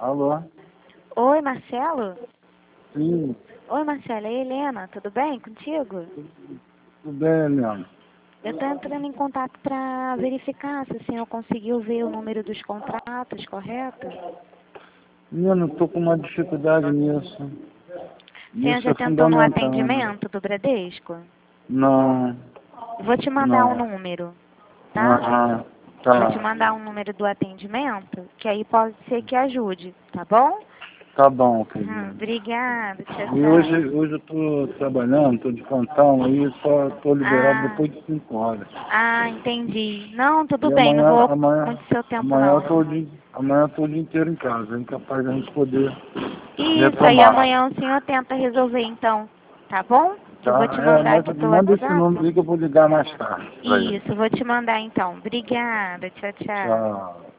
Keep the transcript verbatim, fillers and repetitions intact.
Alô? Oi, Marcelo? Sim, Oi, Marcelo, é a Helena, tudo bem contigo? tudo bem, Helena? Eu estou entrando em contato para verificar se o senhor conseguiu ver o número dos contratos, correto? Menino, estou com uma dificuldade nisso. O senhor Isso já é tentou no fundamental, né? atendimento do Bradesco? Não, Vou te mandar um não. número, tá? Aham, Vou te tá. mandar um número do atendimento, que aí pode ser que ajude, tá bom? Tá bom, Hum, querido. obrigada, tchau, E hoje, tchau. hoje eu estou trabalhando, estou de plantão, aí só estou liberado Ah, depois de cinco horas. ah, entendi. Não, tudo E bem, não amanhã, vou amanhã, muito seu tempo amanhã eu não. estou o dia, amanhã eu tô o dia inteiro em casa, é incapaz da gente poder Isso, aí retomar. amanhã o senhor tenta resolver então, tá bom? Eu vou Tá? te É, mandar mas aqui pelo manda esse WhatsApp. número aí que eu vou ligar mais tarde pra ele. Isso, vou te mandar então. Obrigada, tchau, tchau. Tchau.